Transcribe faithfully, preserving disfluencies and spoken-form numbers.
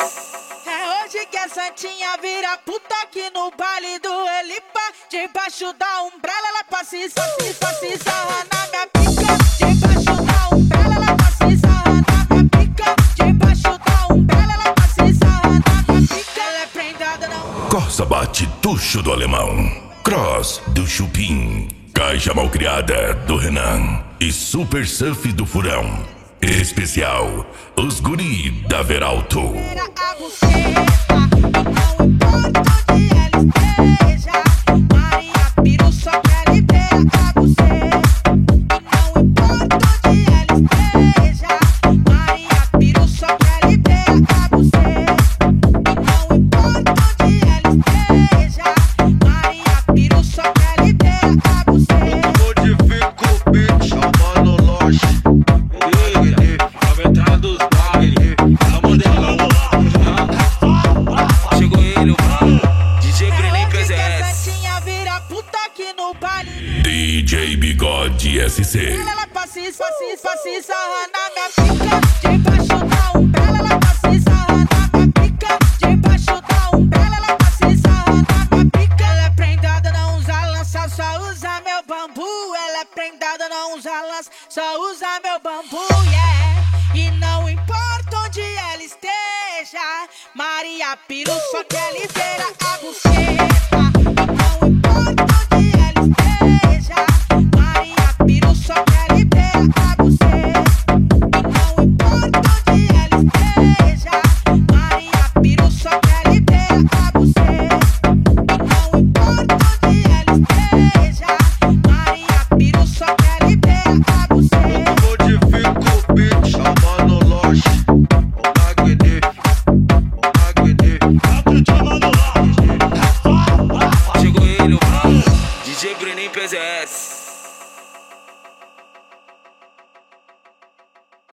É hoje que a Santinha vira puta aqui no baile do Elipa. Debaixo da umbrella ela passa e só se, só se sarra na minha pica. Debaixo da umbrella ela passa e sarra na minha pica. Debaixo da umbrella ela passa e sarra na minha pica. Ela é prendada não. Corsa bate tucho do alemão, cross do chupim, caixa malcriada do Renan e super surf do furão. Especial, os guri da Veralto. Era a buceta, não importa onde ela esteja. Maria Piru só quer liberar a buceta. Não importa onde ela esteja. Maria Piru só quer liberar a buceta. Não importa onde ela esteja. Maria Piru só quer liberar a buceta. Modifico o beat, chamando loja. Chegou ele, o D J Brenin P Z S. Santinha vira puta aqui no baile. D J Bigode S C. Ela passa e passa e passa e sarra na minha pica. Debaixo da umbrella ela passa e sarra na minha pica. Debaixo da umbrella ela passa e sarra na minha pica. Ela é prendada, não usa lança, só usa meu bambu. Ela é prendada, não usa lança, só usa meu bambu, yeah. E não importa onde ela esteja, Maria Piru só quer liberar a buceta. Não importa onde ela esteja, Maria Piru só quer liberar a buceta. Não importa onde ela esteja, Maria Piru só quer liberar a buceta. Não importa onde ela esteja, Maria Piru só quer liberar a buceta. Modifico o beat, chamando loja. O Magni, o Magni. Chegou ele, o D J Brenin P Z S.